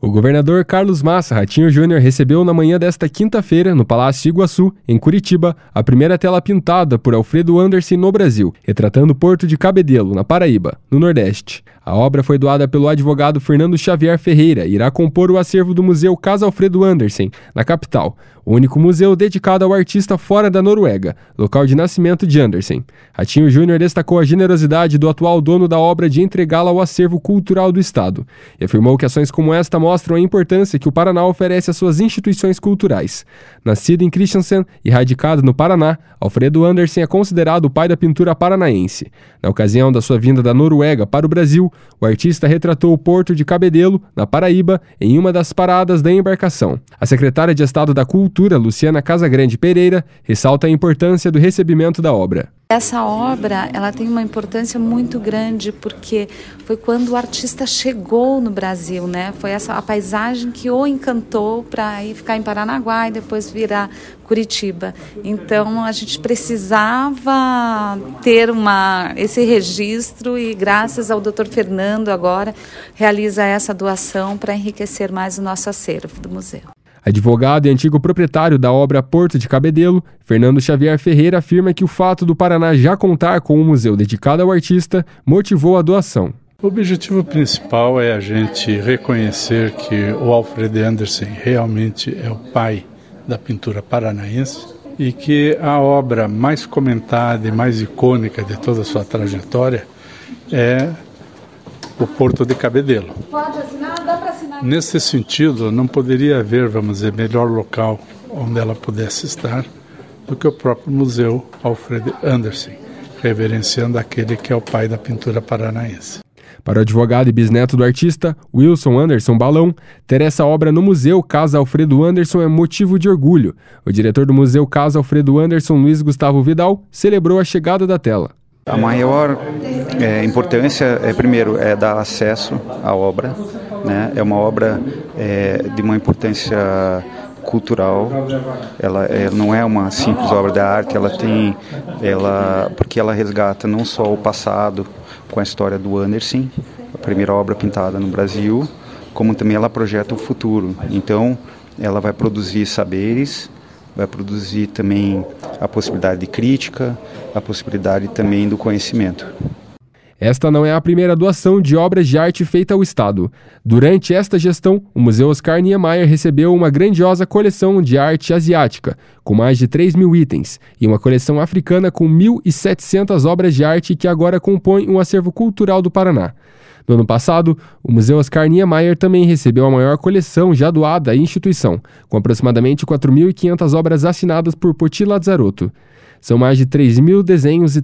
O governador Carlos Massa Ratinho Júnior recebeu na manhã desta quinta-feira, no Palácio Iguaçu, em Curitiba, a primeira tela pintada por Alfredo Anderson no Brasil, retratando o Porto de Cabedelo, na Paraíba, no Nordeste. A obra foi doada pelo advogado Fernando Xavier Ferreira e irá compor o acervo do Museu Casa Alfredo Anderson, na capital, o único museu dedicado ao artista fora da Noruega, local de nascimento de Anderson. Ratinho Júnior destacou a generosidade do atual dono da obra de entregá-la ao acervo cultural do Estado e afirmou que ações como esta mostram a importância que o Paraná oferece às suas instituições culturais. Nascido em Kristiansand e radicado no Paraná, Alfredo Anderson é considerado o pai da pintura paranaense. Na ocasião da sua vinda da Noruega para o Brasil, o artista retratou o Porto de Cabedelo, na Paraíba, em uma das paradas da embarcação. A secretária de Estado da Cultura, Luciana Casagrande Pereira, ressalta a importância do recebimento da obra. Essa obra, ela tem uma importância muito grande porque foi quando o artista chegou no Brasil, né? Foi essa a paisagem que o encantou para ir ficar em Paranaguá e depois virar Curitiba. Então a gente precisava ter esse registro e graças ao Dr. Fernando agora realiza essa doação para enriquecer mais o nosso acervo do museu. Advogado e antigo proprietário da obra Porto de Cabedelo, Fernando Xavier Ferreira afirma que o fato do Paraná já contar com um museu dedicado ao artista motivou a doação. O objetivo principal é a gente reconhecer que o Alfredo Anderson realmente é o pai da pintura paranaense e que a obra mais comentada e mais icônica de toda a sua trajetória é o Porto de Cabedelo. Pode assinar? Dá para assinar? Nesse sentido, não poderia haver, vamos dizer, melhor local onde ela pudesse estar do que o próprio Museu Alfredo Anderson, reverenciando aquele que é o pai da pintura paranaense. Para o advogado e bisneto do artista, Wilson Anderson Balão, ter essa obra no Museu Casa Alfredo Anderson é motivo de orgulho. O diretor do Museu Casa Alfredo Anderson, Luiz Gustavo Vidal, celebrou a chegada da tela. A maior importância, primeiro, é dar acesso à obra, né? É uma obra de uma importância cultural, ela não é uma simples obra de arte, porque ela resgata não só o passado com a história do Anderson, a primeira obra pintada no Brasil, como também ela projeta o futuro. Então, ela vai produzir saberes, vai produzir também a possibilidade de crítica, a possibilidade também do conhecimento. Esta não é a primeira doação de obras de arte feita ao Estado. Durante esta gestão, o Museu Oscar Niemeyer recebeu uma grandiosa coleção de arte asiática, com mais de 3.000 itens, e uma coleção africana com 1.700 obras de arte que agora compõem um acervo cultural do Paraná. No ano passado, o Museu Oscar Niemeyer também recebeu a maior coleção já doada à instituição, com aproximadamente 4.500 obras assinadas por Poti Lazzarotto. São mais de 3.000 desenhos e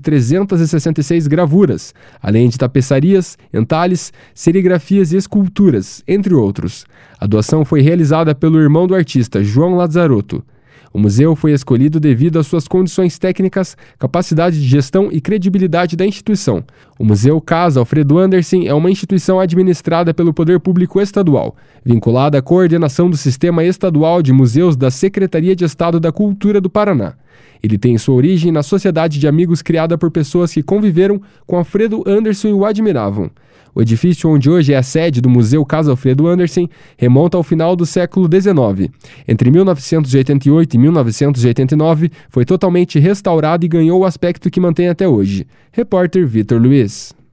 366 gravuras, além de tapeçarias, entalhes, serigrafias e esculturas, entre outros. A doação foi realizada pelo irmão do artista, João Lazzarotto. O museu foi escolhido devido às suas condições técnicas, capacidade de gestão e credibilidade da instituição. O Museu Casa Alfredo Anderson é uma instituição administrada pelo Poder Público Estadual, vinculada à coordenação do Sistema Estadual de Museus da Secretaria de Estado da Cultura do Paraná. Ele tem sua origem na sociedade de amigos criada por pessoas que conviveram com Alfredo Anderson e o admiravam. O edifício onde hoje é a sede do Museu Casa Alfredo Anderson remonta ao final do século XIX. Entre 1988 e 1989, foi totalmente restaurado e ganhou o aspecto que mantém até hoje. Repórter Vitor Luiz.